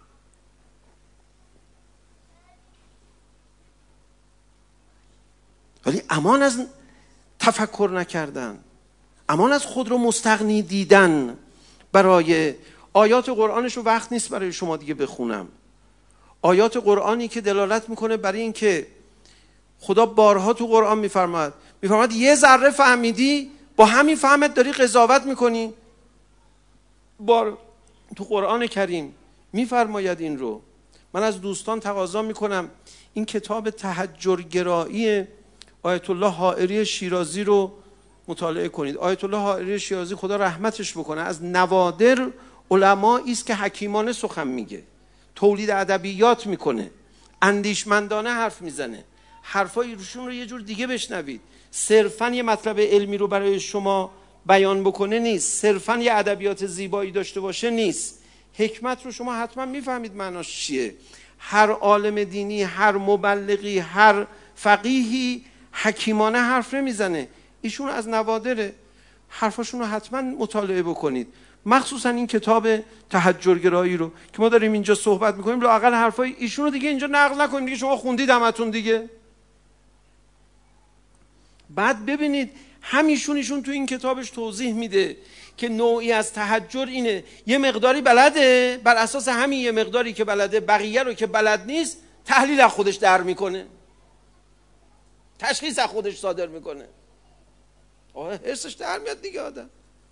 ولی امان از تفکر نکردن، امان از خود رو مستغنی دیدن. برای آیات قرآنش رو وقت نیست برای شما دیگه بخونم. آیات قرآنی که دلالت میکنه برای این که خدا بارها تو قرآن میفرماد میفرماد یه ذره فهمیدی با همین فهمت داری قضاوت میکنی. بار تو قرآن کریم میفرماید این رو. من از دوستان تقاضا میکنم این کتاب تحجرگرایی آیت الله حائری شیرازی رو مطالعه کنید. آیت الله حائری شیرازی خدا رحمتش بکنه از نوادر علمایی است که حکیمانه سخن میگه، تولید ادبیات میکنه، اندیشمندانه حرف میزنه. حرفای ایشون رو یه جور دیگه بشنوید. صرفاً یه مطلب علمی رو برای شما بیان بکنه نیست، صرفاً یه ادبیات زیبایی داشته باشه نیست. حکمت رو شما حتما میفهمید معناش چیه. هر عالم دینی، هر مبلغی، هر فقیهی حکیمانه حرف نمیزنه. ایشون از نوادر، حرفاشون رو حتما مطالعه بکنید. مخصوصا این کتاب تحجرگرایی رو که ما داریم اینجا صحبت میکنیم، لااقل حرفای ایشون رو دیگه اینجا نقل نکنید دیگه. شما خوندید همتون دیگه. بعد ببینید همیشون ایشون تو این کتابش توضیح میده که نوعی از تحجر اینه یه مقداری بلده، بر اساس همین یه مقداری که بلده بقیه رو که بلد نیست تحلیل از خودش در میکنه، تشخیص از خودش صادر میکنه. آه حسش در میاد دیگه آدم.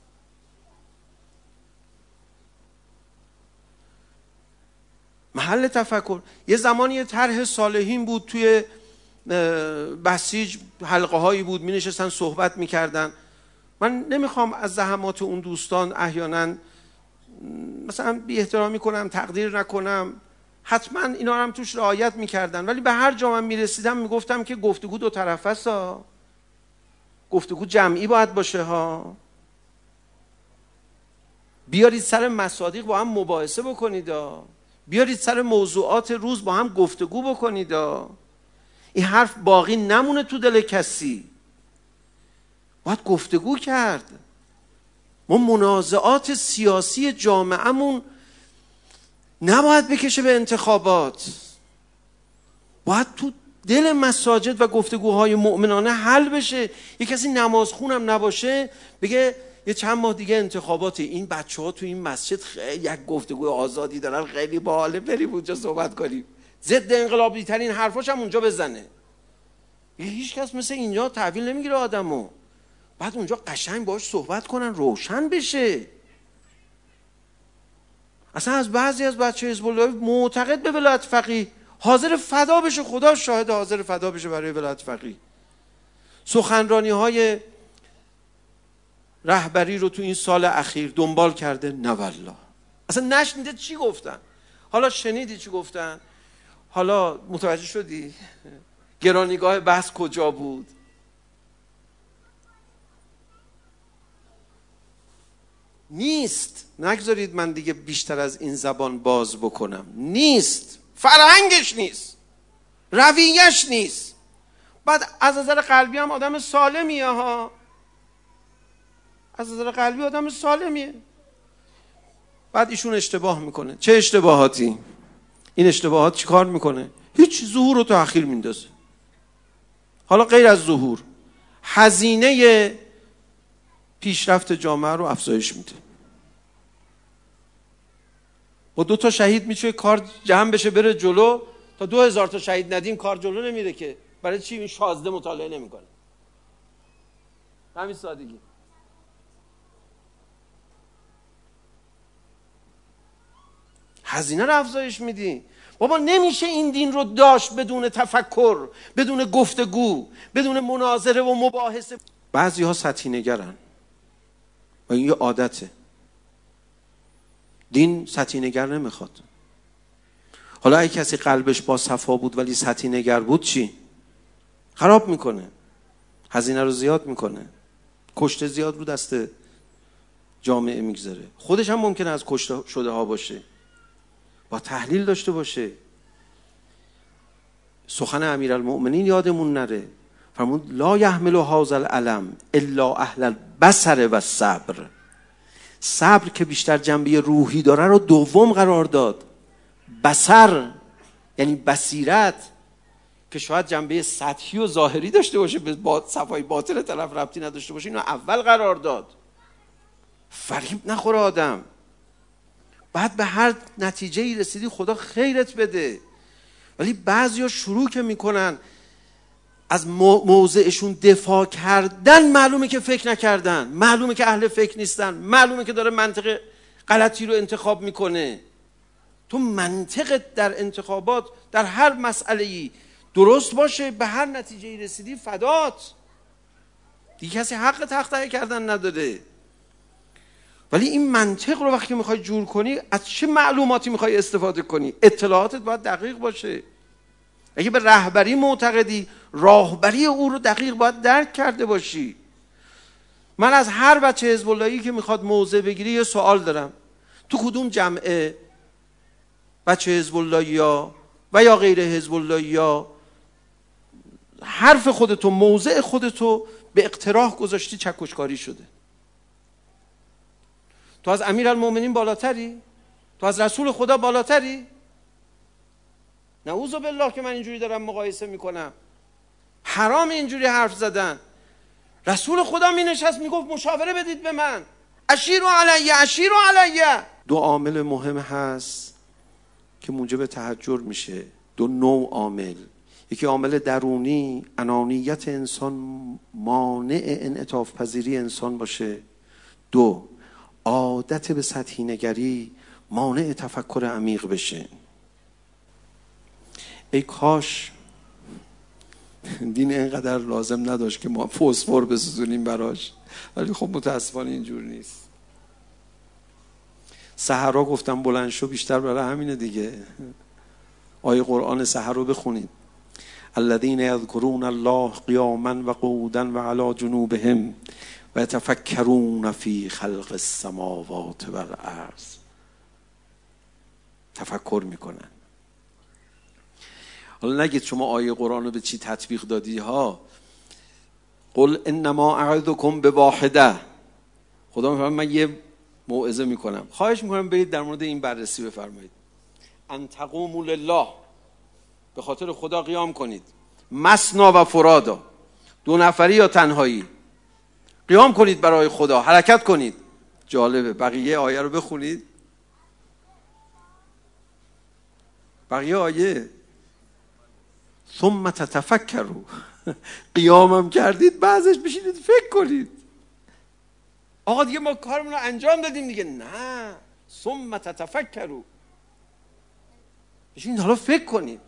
محل تفکر. یه زمانی یه طرح صالحین بود توی بسیج، حلقه هایی بود می نشستن صحبت می کردن. من نمیخوام از زحمات اون دوستان احیانا مثلا بی احترامی کنم، تقدیر نکنم، حتما اینا هم توش رعایت می کردن، ولی به هر جا من می رسیدم می گفتم که گفتگو دو طرفه است ها، گفتگو جمعی باید باشه ها، بیارید سر مصادیق با هم مباحثه بکنید ها، بیارید سر موضوعات روز با هم گفتگو بکنید ها. این حرف باقی نمونه تو دل کسی، باید گفتگو کرد. ما منازعات سیاسی جامعهمون نباید بکشه به انتخابات، باید تو دل مساجد و گفتگوهای مؤمنانه حل بشه. یک کسی نمازخونم نباشه بگه یه چند ماه دیگه انتخاباته، این بچه ها تو این مسجد خیلی یک گفتگو آزادی دارن، خیلی باحاله، بریم اونجا صحبت کنیم، ضد انقلابی ترین حرفاش هم اونجا بزنه. هیچ کس مثل اینجا تحویل نمیگیره آدمو. بعد اونجا قشنگ باهاش صحبت کنن، روشن بشه. اصلا از بعضی از بچه حزب الله معتقد به ولایت فقیه حاضر فدا بشه، خدا شاهد حاضر فدا بشه برای ولایت فقیه. سخنرانی های رهبری رو تو این سال اخیر دنبال کرده، نه والله اصلا نشنیده چی گفتن. حالا شنیدی چی گفتن؟ حالا متوجه شدی گرانیگاه بحث کجا بود؟ نیست. نگذارید من دیگه بیشتر از این زبان باز بکنم. نیست، فرهنگش نیست، رویش نیست. بعد از نظر قلبی هم آدم سالمیه ها، از نظر قلبی آدم سالمیه. بعد ایشون اشتباه میکنه. چه اشتباهاتی؟ این اشتباهات چی کار میکنه؟ هیچ، ظهور رو تأخیر میندازه. حالا غیر از ظهور، هزینه پیشرفت جامعه رو افزایش میده. با دو تا شهید میشه کار جمع بشه بره جلو. تا دو هزار تا شهید ندیم کار جلو نمیره که. برای چی این شازده مطالعه نمیکنه؟ همین سادگی. هزینه رو افزایش میدی. بابا نمیشه این دین رو داشت بدون تفکر، بدون گفتگو، بدون مناظره و مباحثه. بعضی ها سطحی نگرن و این یه عادته. دین سطحی نگر نمیخواد. حالا اگه کسی قلبش با صفا بود ولی سطحی نگر بود چی؟ خراب میکنه، هزینه رو زیاد میکنه، کشته زیاد رو دست جامعه میگذاره. خودش هم ممکنه از کشته شده ها باشه، با تحلیل داشته باشه. سخن امیرالمؤمنین یادمون نره، فرمود لا یحمل هذا العلم الا اهل البصر و الصبر. صبر که بیشتر جنبه روحی داره رو دوم قرار داد. بصر یعنی بصیرت که شاید جنبه سطحی و ظاهری داشته باشه، به صفای باطن طرف ربطی نداشته باشه، اینو اول قرار داد. فریب نخوره آدم. بعد به هر نتیجه‌ای رسیدی خدا خیرت بده. ولی بعضیا شروع که میکنن از موضعشون دفاع کردن، معلومه که فکر نکردن، معلومه که اهل فکر نیستن، معلومه که داره منطق غلطی رو انتخاب میکنه. تو منطقت در انتخابات در هر مسئله‌ای درست باشه، به هر نتیجه‌ای رسیدی فدات. دیگه کسی حق تخطئه کردن نداره. ولی این منطق رو وقتی میخوای جور کنی، از چه معلوماتی میخوای استفاده کنی؟ اطلاعاتت باید دقیق باشه. اگه به رهبری معتقدی، راهبری او رو دقیق باید درک کرده باشی. من از هر بچه حزب اللهی که میخواد موضع بگیری یه سوال دارم: تو کدوم جمعه بچه حزب اللهی ها و یا غیر حزب اللهی ها حرف خودتو، موضع خودتو به اقتراح گذاشتی چکشکاری شده؟ تو از امیرالمؤمنین بالاتری؟ تو از رسول خدا بالاتری؟ نعوذ بالله که من اینجوری دارم مقایسه میکنم. حرام اینجوری حرف زدن. رسول خدا می نشست میگفت مشاوره بدید به من، اشیروا علیه اشیروا علیه. دو عامل مهم هست که موجب تحجر میشه. دو نوع عامل. یکی عامل درونی، انانیت انسان مانع انعطاف پذیری انسان باشه. دو، عادت به سطحی نگری مانع تفکر عمیق بشه. ای کاش دین اینقدر لازم نداشت که ما فسفر بسوزونیم براش، ولی خب متاسفانه اینجور نیست. سحرا گفتم بلند شو، بیشتر برای همینه دیگه. آیه قرآن سحر رو بخونید: الذین یذکرون الله قیاما و قعودا و علی جنوبهم و یتفکرون فی خلق السماوات و الارض. تفکر میکنن. حالا نگید شما آیه قرآن رو به چی تطبیق دادی ها. قل انما اعظکم بواحده. خدا میفرماید من یه موعظه میکنم، خواهش میکنم برید در مورد این بررسی بفرمایید. ان تقوموا لله، به خاطر خدا قیام کنید، مثنا و فرادا، دو نفری یا تنهایی، قیام کنید برای خدا، حرکت کنید. جالبه. بقیه آیه رو بخونید. بقیه آیه ثم تتفکروا، قیامم کردید بعضش بشینید فکر کنید. آقا دیگه ما کارمون رو انجام دادیم دیگه. نه، ثم تتفکروا، بشینید حالا فکر کنید.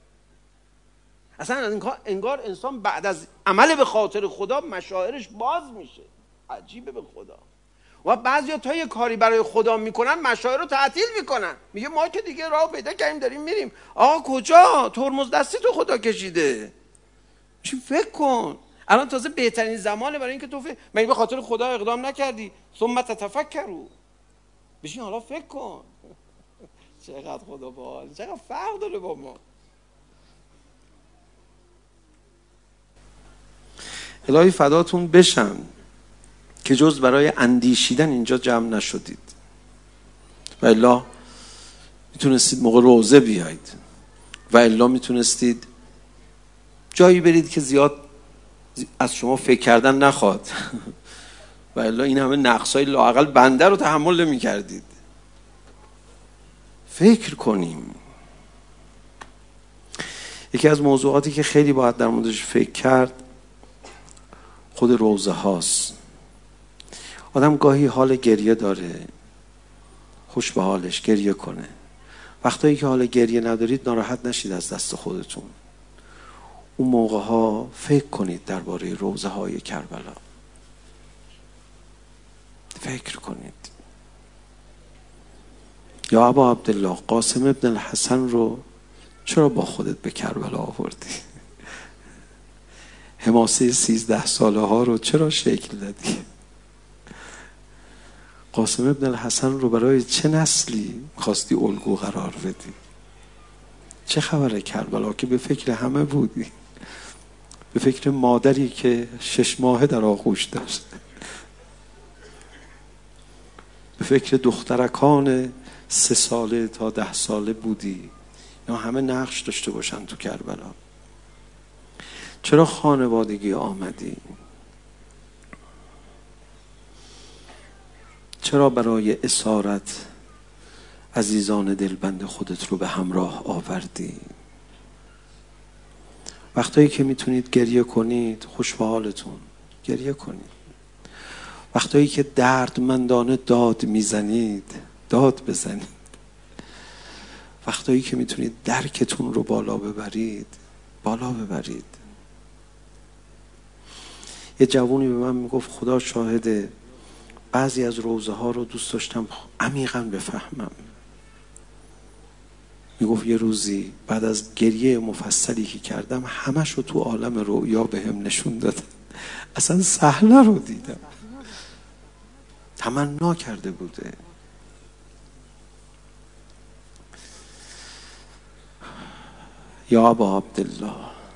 اصلا انگار انسان بعد از عمل به خاطر خدا مشاعرش باز میشه. عجیبه به خدا. و بعضیا تا یه کاری برای خدا میکنن مشاعر رو تعطیل میکنن. میگه ما که دیگه راه پیدا کردیم داریم میریم. آقا کجا؟ ترمز دستی تو خدا کشیده. چی فکر کن. الان تازه بهترین زمانه برای اینکه تو فکر، مگه به خاطر خدا اقدام نکردی؟ ثم تتفکروا، بشین حالا فکر کن. چقدر خدا باحال، چقدر فرق داره با ما. الهی فداتون بشم که جز برای اندیشیدن اینجا جمع نشدید، و الا میتونستید موقع روزه بیایید، و الا میتونستید جایی برید که زیاد از شما فکر کردن نخواد، و الا این همه نقصای لااقل بنده رو تحمل نمی کردید. فکر کنیم. یکی از موضوعاتی که خیلی باید در موردش فکر کرد خود روزه هاست. آدم گاهی حال گریه داره، خوش به حالش، گریه کنه. وقتایی که حال گریه ندارید ناراحت نشید از دست خودتون. اون موقع ها فکر کنید درباره روزه های کربلا. فکر کنید. یا ابا عبدالله، قاسم ابن الحسن رو چرا با خودت به کربلا آوردی؟ حماسه سیزده ساله ها رو چرا شکل دادی؟ قاسم ابن الحسن رو برای چه نسلی خواستی الگو قرار بدی؟ چه خبره کربلا که به فکر همه بودی؟ به فکر مادری که شش ماهه در آغوش داشت، به فکر دخترکان سه ساله تا ده ساله بودی، یا همه نقش داشته باشن تو کربلا. چرا خانوادگی آمدی؟ چرا برای اسارت عزیزان دلبند خودت رو به همراه آوردی؟ وقتایی که میتونید گریه کنید، خوش به حالتون، گریه کنید. وقتایی که دردمندانه داد میزنید، داد بزنید. وقتایی که میتونید درکتون رو بالا ببرید، بالا ببرید. یه جوونی به من میگفت خدا شاهده، بعضی از روزه ها رو دوست داشتم عمیقاً بفهمم. میگفت یه روزی بعد از گریه مفصلی که کردم همش رو تو عالم رؤیا به هم نشون دادن. اصلا صحنه رو دیدم، تمنا کرده بوده. یا ابا عبدالله،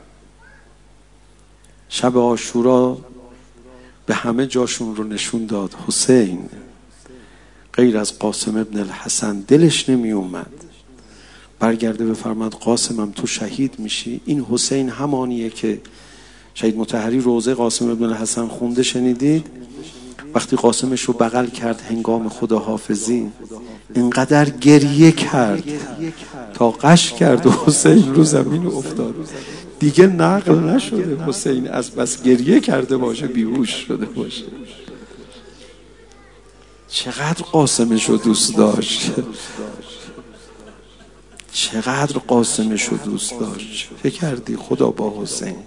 شب عاشورا به همه جاشون رو نشون داد. حسین غیر از قاسم ابن الحسن دلش نمی اومد برگرده بفرماد قاسمم تو شهید میشی. این حسین همانیه که شهید مطهری روزه قاسم ابن الحسن خونده، شنیدید؟ وقتی قاسمش رو بغل کرد هنگام خداحافظی، اینقدر گریه کرد تا قش کرد و حسین رو زمین افتاد. دیگه نقل نشده حسین از بس گریه کرده باشه بیهوش شده باشه. چقدر قاسمش رو دوست داشت، چقدر قاسمش رو دوست داشت. فکر کردی خدا با حسین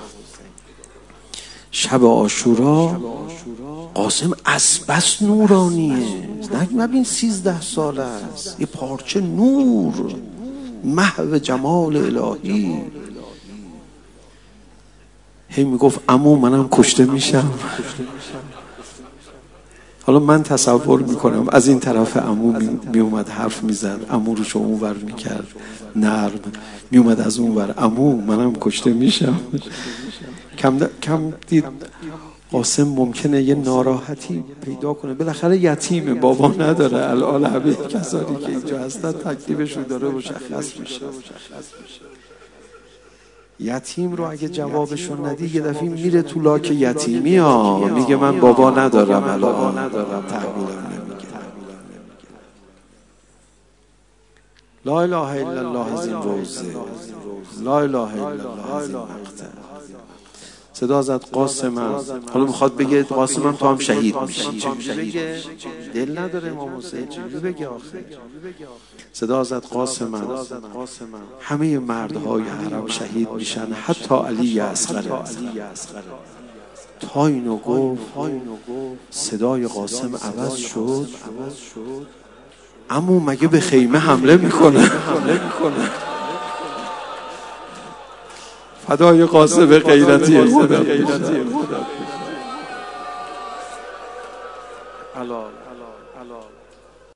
شب عاشورا قاسم از بس نورانیه، نبین سیزده ساله است، یه پارچه نور، محو جمال الهی. هی میگفت عمو منم کشته میشم. حالا من تصور میکنم از این طرف عمو میومد حرف میزد، عمو رو اون ور میکرد نرم، میومد از اون ور عمو منم کشته میشم. کم, کم دید قاسم ممکنه یه ناراحتی پیدا کنه، بالاخره یتیمه، بابا نداره. الان همه کسانی که اینجا هستن تکلیفشون داره مشخص میشه. یتیم رو اگه جوابشون ندی یه دفعه میره تو لاک یتیمی ها، میگه من بابا ندارم، الان تحویلم نمیگه. لا اله الا الله از این روزه، لا اله الا الله از این مقطع. صدا زد قاسمم، حالا میخواد بگه قاسمم تو هم شهید میشی. چجوری دل نداره امام حسین، چجوری بگه آخه؟ صدا زد قاسمم، همه مردهای حرم شهید میشن، حتی علی اصغر. تا اینو گفت صدای قاسم عوض شد. عمو مگه به خیمه حمله میکنه؟ فدای قاسم غیرتی خدا.